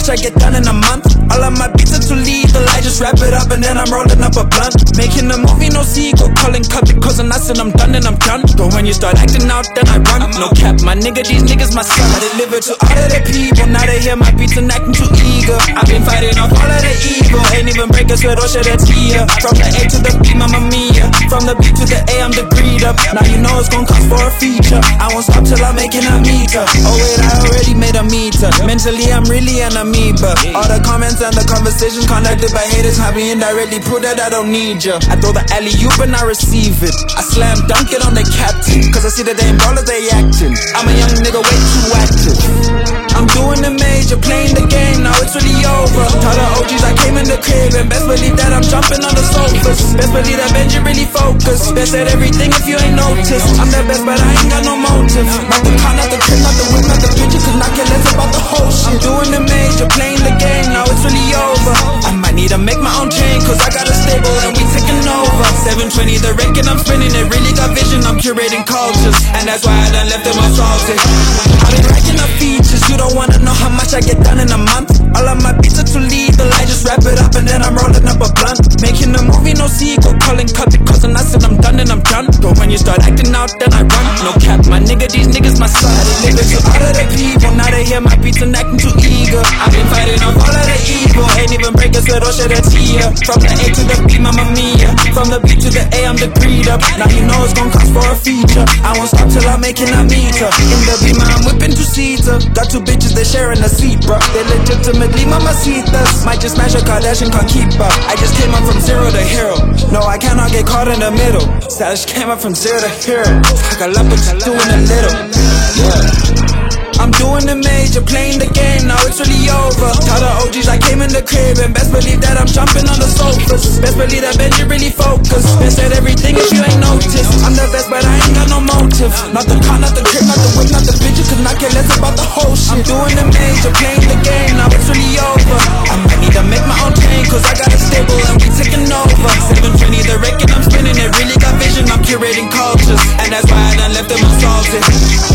much I get done in a month. All of my beats are too lethal, I just wrap it up and then I'm rolling up a blunt. Making a movie, no sequel, calling cut because I'm nuts and I'm done and I'm done. But when you start acting out, then I run. No cap, my nigga, these niggas my son. I deliver to all of the people, now they hear my beats and acting too eager. I've been fighting off all of the evil, ain't even break a sweat or shed a tear. From the A to the B, mamma mia. From the B to the A, I'm the greed up. Now you know it's gon' cost for a feature. I won't stop till I'm making a meter. Oh wait, I already made a meter. Mentally, I'm really an amoeba. All the comments and the conversations conducted by haters have me indirectly prove that I don't need ya. I throw the alley-oop and I receive it. I slam dunk it on the captain, cause I see that they ain't ballers, they acting. I'm a young nigga way too active. I'm doing the major, playing the game, now it's really over. Tell the OGs I came in the crib, and best believe that I'm jumping on the sofas. Best believe that Benji really focused. Best at everything if you ain't noticed. I'm the best but I ain't got no motive. Not the car, not the crib, not the whip, not the bitches, cause not care less about the whole shit. I'm doing the major, playing the game, now it's really over. I might need to make my own chain, cause I got a stable and we taking over. 720 the rake and I'm spinning it, really got vision, I'm curating cultures. And that's why I done left them assaulted. I've been racking up features, you don't wanna know how much I get done in a month. All of my beats are too lethal, I just wrap it up and then I'm rolling up a blunt. Making a movie, no sequel, calling cut because I said I'm done and I'm done. But when you start acting out, then I run. No cap, my nigga, these niggas my son. I deliver to all of the people, now they hear my beats and acting too eager. I've been fighting off all of the evil, ain't even break a sweat or shed a tear. From the A to the B, mamma mia. From the B to the A, I'm the greed up. Now you know it's gon' cost for a feature. I won't stop till I'm making a meter. In the Beamer, I'm whipping two-seater. Got two bitches, they sharing a seat, bruh. They legitimately mamacitas. Might just smash a Kardashian, can't keep up. I just came up from zero to hero. No, I cannot get caught in the middle. Stash came up from zero to hero. Fuck a lot, but you doing a little. Yeah. I'm doing the major, playing the game, now it's really over. Tell the OGs I came in the crib, and best believe that I'm jumping on the sofas. Best believe that Benji really focused. Best at everything if you ain't noticed. I'm the best but I ain't got no motive. Not the car, not the crib, not the whip, not the bitches, cause not care less about the whole shit. I'm doing the major, playing the game, now it's really over. I might need to make my own chain, cause I got a stable and we taking over. 720 the rake and I'm spinning it, really got vision, I'm curating cultures. And that's why I done left them assaulted.